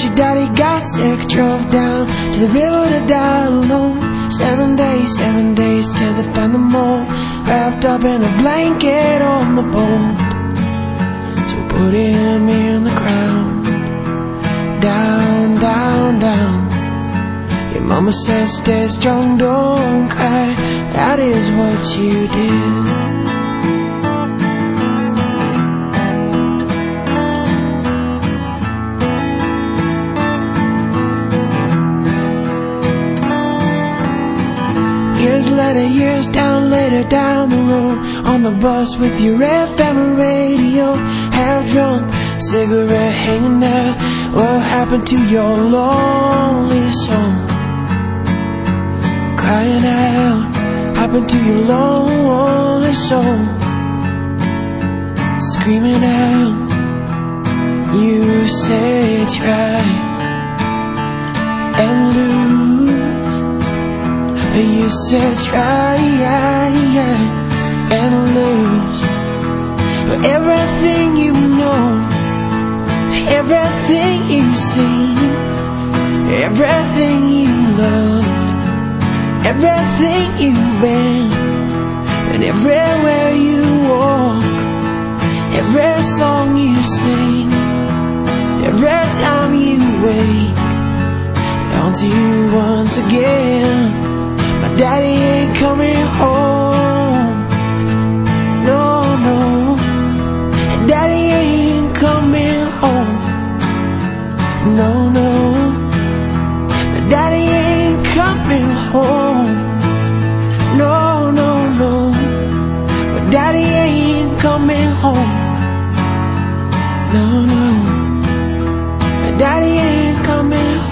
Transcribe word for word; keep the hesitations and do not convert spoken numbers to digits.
that your daddy got sick, drove down to the river to die alone. Seven days, seven days till they found them all, wrapped up in a blanket on the boat. So put him in the ground, down, down, down. Your mama says stay strong, don't cry, that is what you do. Years later, years down, later down the road, on the bus with your F M radio, half drunk, cigarette hanging out. What happened to your lonely soul? Crying out, happened to your lonely soul? Screaming out, you say try and lose. You said try and lose. But everything you know, everything you see, everything you loved, everything you've been, and everywhere you walk, every song you sing, every time you wake, haunts you once again. My daddy ain't coming home, no, no. Daddy ain't coming home, no, no. My daddy ain't coming home, no, no, no. My daddy ain't coming home, no, no. My daddy ain't coming home.